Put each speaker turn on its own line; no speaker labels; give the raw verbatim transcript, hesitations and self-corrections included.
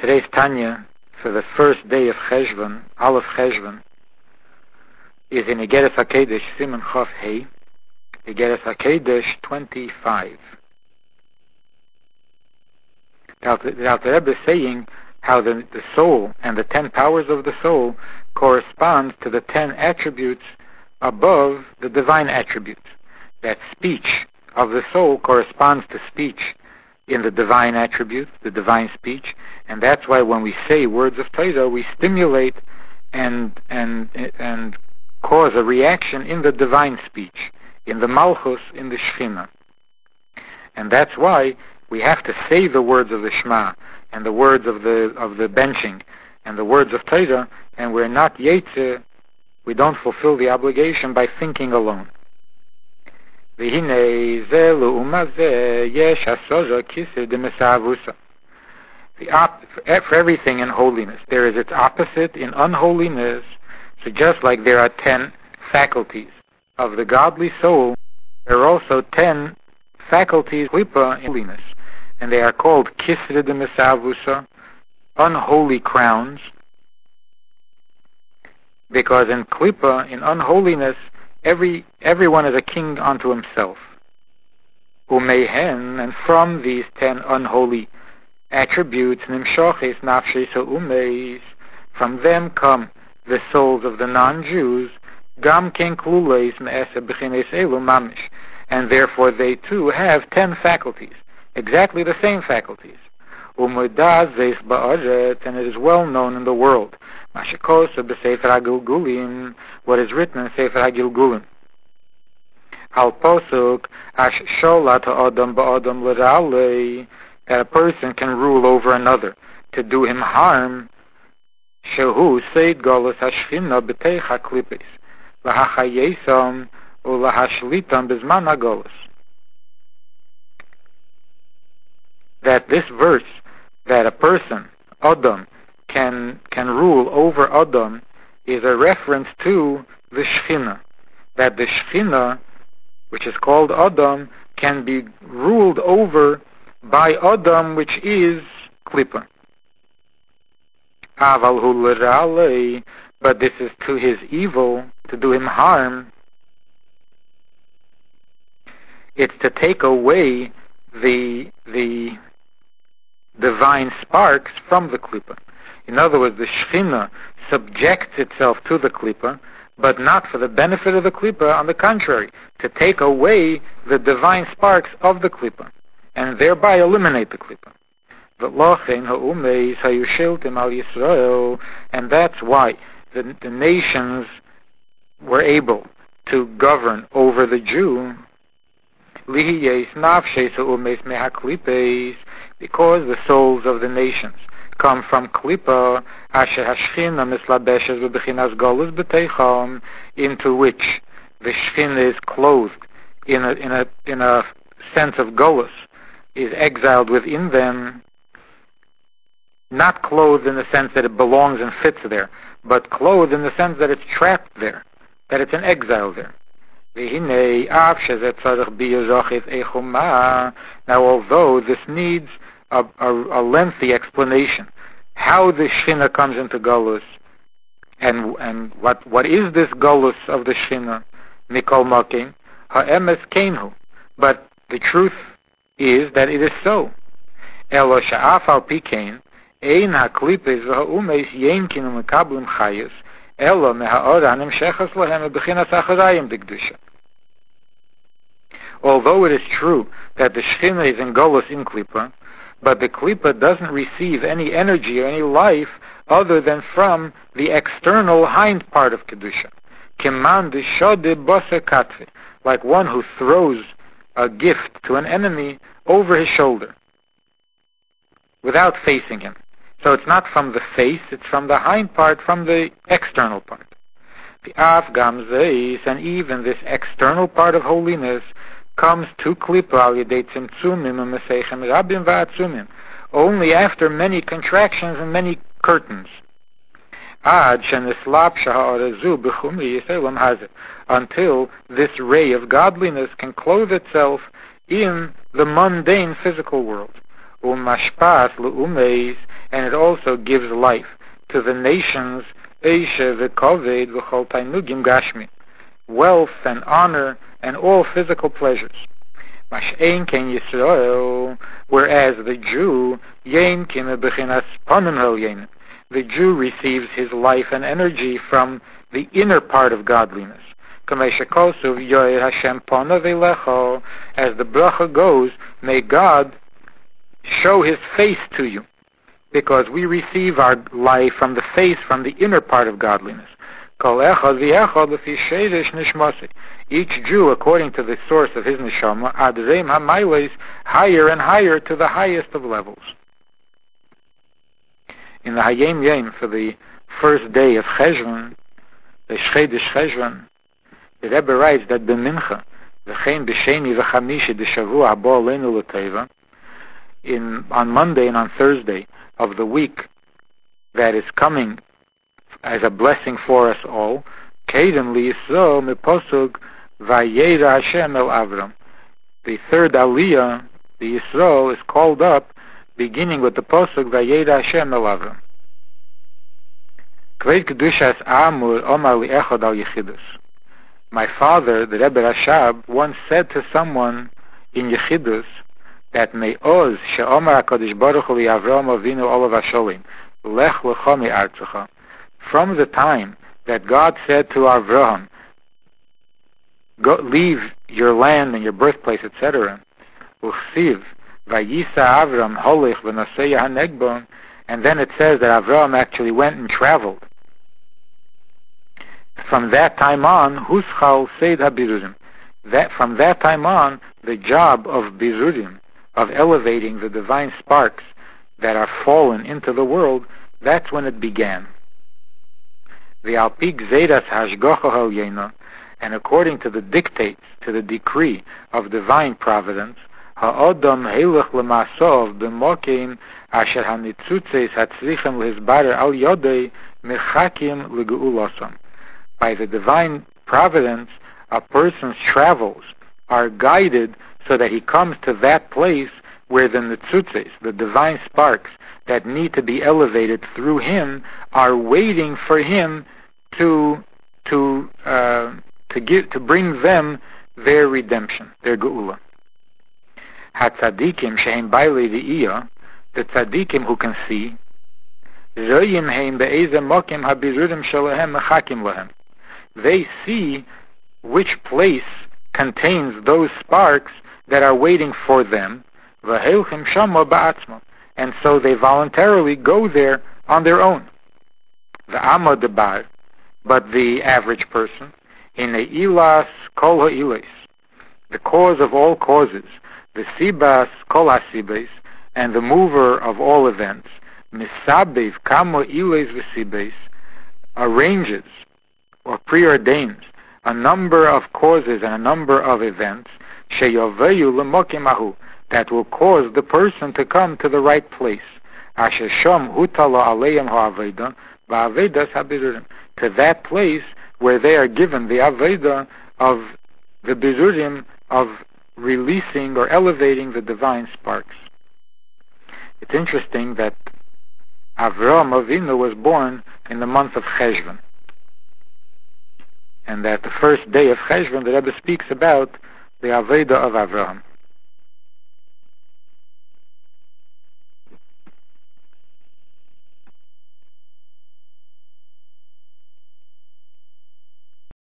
Today's Tanya for the first day of Cheshvan, Aleph Cheshvan, is in Igeres HaKedesh, Siman Chof Hei, Igeres HaKedesh twenty-five. The Alter Rebbe is saying how the, the soul and the ten powers of the soul correspond to the ten attributes above the divine attributes. That speech of the soul corresponds to speech in the divine attributes, the divine speech, and that's why when we say words of Torah, we stimulate and and and cause a reaction in the divine speech, in the Malchus, in the Shechina. And that's why we have to say the words of the Shema and the words of the of the benching and the words of Torah, and we're not yetze, we don't fulfill the obligation by thinking alone. The op- for everything in holiness, there is its opposite in unholiness. So just like there are ten faculties of the godly soul, there are also ten faculties klipa in holiness, and they are called kisre de mesavusa, unholy crowns, because in klipa, in unholiness, Every everyone is a king unto himself. Umehen, and from these ten unholy attributes, nimshoches nafshes umeis, from them come the souls of the non-Jews, gam ken kluleis me'ese b'chines elu mamish, and therefore they too have ten faculties, exactly the same faculties. Umudaz zeis ba'aret, and it is well known in the world. Mashikosa b'sefer HaGilgulim, what is written in Sefer HaGilgulim. Al posuk ash sholat ha'adam ba'adam l'ra'alei, that a person can rule over another to do him harm. Shehu seid galus hashchina b'teicha klipis l'hachayesam u'l'hashlitam b'zman ha'galus. That this verse, that a person, Adam, can can rule over Adam, is a reference to the Shechina. That the Shechina, which is called Adam, can be ruled over by Adam, which is Klippa. Aval hu l'ra'alei, but this is to his evil, to do him harm. It's to take away the the divine sparks from the Klippa. In other words, the Shechina subjects itself to the Klippa, but not for the benefit of the Klippa, on the contrary, to take away the divine sparks of the Klippa, and thereby eliminate the Klippa. And that's why the, the nations were able to govern over the Jew, because the souls of the nations come from Klippa, asher hashchina mislabeshes v'bechinas galus b'teicham, into which the Shechina is clothed in a in a in a sense of galus, is exiled within them, not clothed in the sense that it belongs and fits there, but clothed in the sense that it's trapped there, that it's an exile there. Now, although this needs a, a, a lengthy explanation, how the Shechina comes into Galus, and and what what is this Galus of the Shechina, Mikol Makim, Ha'emes Kenhu, but the truth is that it is so. Elo sha'af al pikein, ein ha'klipes v'ha'umeis yenkin u'mekablim chayus, elo meha'ora nimshechas lohem bechinas acharayim b'kedusha. Although it is true that the Shechina is in Galus in Klippa, but the Klippa doesn't receive any energy or any life other than from the external hind part of Kedusha. Keman d'shode bose katve, like one who throws a gift to an enemy over his shoulder, without facing him. So it's not from the face, it's from the hind part, from the external part. The Afgam Zeis, and even this external part of holiness, comes to Klippa al yedei tzimtzumim u'meseichem rabim va'atzumim, only after many contractions and many curtains. Ad shenislapsha ha'arazu b'chumri yiselam hazeh, until this ray of godliness can clothe itself in the mundane physical world. umashpas leumeis, and it also gives life to the nations, eisha v'koved v'chol tainugim gashmi, wealth and honor and all physical pleasures. Mash'ein ken Yisrael, whereas the Jew, yein kime bechinas panim hel yein, the Jew receives his life and energy from the inner part of godliness. As the bracha goes, may God show his face to you, because we receive our life from the face, from the inner part of godliness. Each Jew, according to the source of his neshama, higher and higher to the highest of levels. In the Hayom Yom, for the first day of Cheshvan, the Shchedesh Cheshvan, the Rebbe writes that b'mincha, v'chein b'sheni v'chamishi d'shavua haba aleinu l'teva, in on Monday and on Thursday of the week that is coming as a blessing for us all, kedem liyisro meposuk vayera Hashem el Avram. The third Aliyah, the Yisro, is called up beginning with the posuk vayera Hashem el Avram. Kveit kedushas amur omar li echad al yechidus. My father, the Rebbe Rashab, once said to someone in Yechidus that me'oz she'omar HaKadosh Baruch Hu li Avram Avinu olav hasholim lech lecha mi'artzecha. From the time that God said to Avraham, Go, leave your land and your birthplace, et cetera, uchsiv vayisa Avram holech v'nosei hanegbo, and then it says that Avraham actually went and traveled. From that time on, huschal seid habirudim. That from that time on, the job of birudim, of elevating the divine sparks that are fallen into the world, that's when it began. The alpig zedas hashgocha halyena, and according to the dictates, to the decree of divine providence, ha'odam heilach lemasov b'mokim asher hanitzutzes hatzrichem lehizbarer al yodei mechakim legeulosam. By the divine providence, a person's travels are guided so that he comes to that place where the netzutzes, the divine sparks that need to be elevated through him, are waiting for him to to uh, to give to bring them their redemption, their geula. Hatzadikim shehem bailei v'iyah, the tzadikim who can see, zoyim heim be'ezeh mokim habirudim shalahem mechakim lahem. They see which place contains those sparks that are waiting for them, v'heilchim shama ba'atzma, and so they voluntarily go there on their own. V'amod debar, but the average person, in ilas kol ha'ilas, the cause of all causes, the sibas kol hasibes, and the mover of all events, misabev kamo iles v'sibes, arranges or preordains a number of causes and a number of events, sheyoveyu lemokim ahu, that will cause the person to come to the right place. Asher shom hutala aleim ha'aveda, ba'avedas habirudim, to that place where they are given the aveda of the birudim, of releasing or elevating the divine sparks. It's interesting that Avraham Avinu was born in the month of Cheshvan, and that the first day of Cheshvan, the Rebbe speaks about the Aveda of Avraham.